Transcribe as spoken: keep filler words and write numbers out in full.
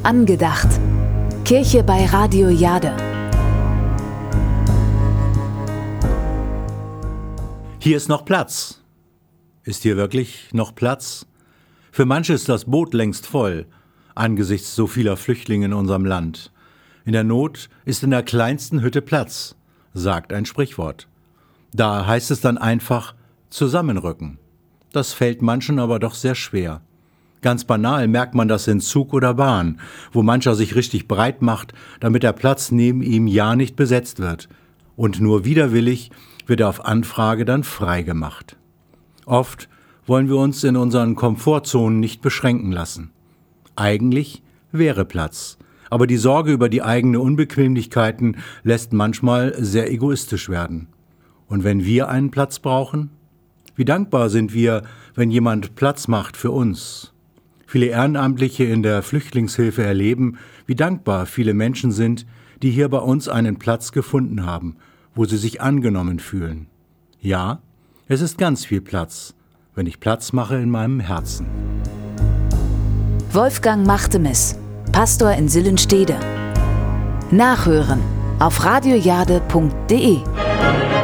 Angedacht. Kirche bei Radio Jade. Hier ist noch Platz. Ist hier wirklich noch Platz? Für manche ist das Boot längst voll, angesichts so vieler Flüchtlinge in unserem Land. In der Not ist in der kleinsten Hütte Platz, sagt ein Sprichwort. Da heißt es dann einfach zusammenrücken. Das fällt manchen aber doch sehr schwer. Ganz banal merkt man das in Zug oder Bahn, wo mancher sich richtig breit macht, damit der Platz neben ihm ja nicht besetzt wird. Und nur widerwillig wird er auf Anfrage dann freigemacht. Oft wollen wir uns in unseren Komfortzonen nicht beschränken lassen. Eigentlich wäre Platz, aber die Sorge über die eigenen Unbequemlichkeiten lässt manchmal sehr egoistisch werden. Und wenn wir einen Platz brauchen? Wie dankbar sind wir, wenn jemand Platz macht für uns? Viele Ehrenamtliche in der Flüchtlingshilfe erleben, wie dankbar viele Menschen sind, die hier bei uns einen Platz gefunden haben, wo sie sich angenommen fühlen. Ja, es ist ganz viel Platz, wenn ich Platz mache in meinem Herzen. Wolfgang Machtemis, Pastor in Sillenstede. Nachhören auf radiojade punkt de.